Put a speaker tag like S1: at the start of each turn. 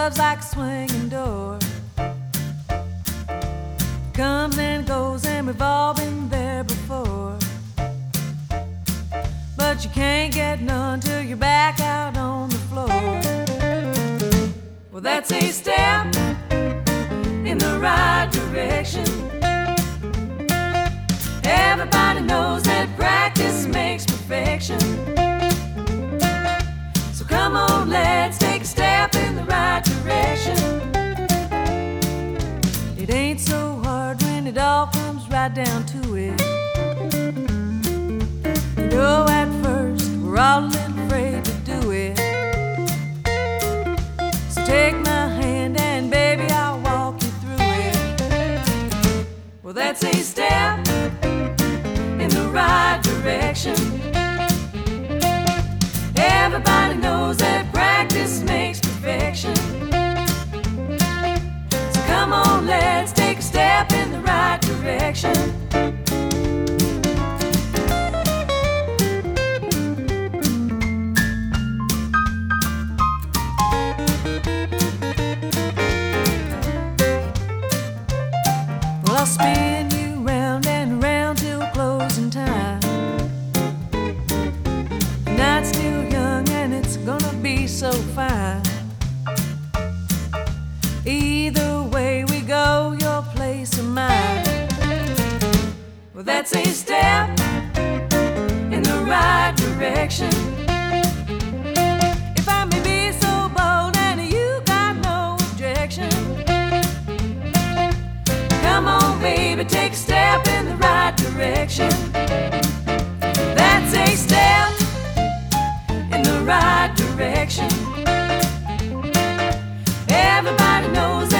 S1: love's like a swinging door, comes and goes, and we've all been there before. But you can't get none till you're back out on the floor. Well, that's a step in the right direction. Everybody knows that practice makes perfection. So come on, let's take a step in the right direction. It ain't so hard when it all comes right down to it. You know, at first we're all a little afraid to do it. So take my hand and baby, I'll walk you through it. Well, that's a step in the right direction. Everybody knows that practice makes perfection. So come on, let's take a step in the right direction. Well, I'll spin you round and round till closing time. The night's still young and it's gonna be so fine. Either way we go, your place or mine. Well, that's a step in the right direction. If I may be so bold and you got no objection, come on, baby, take a step in the right direction. That's a step in the right direction. Everybody knows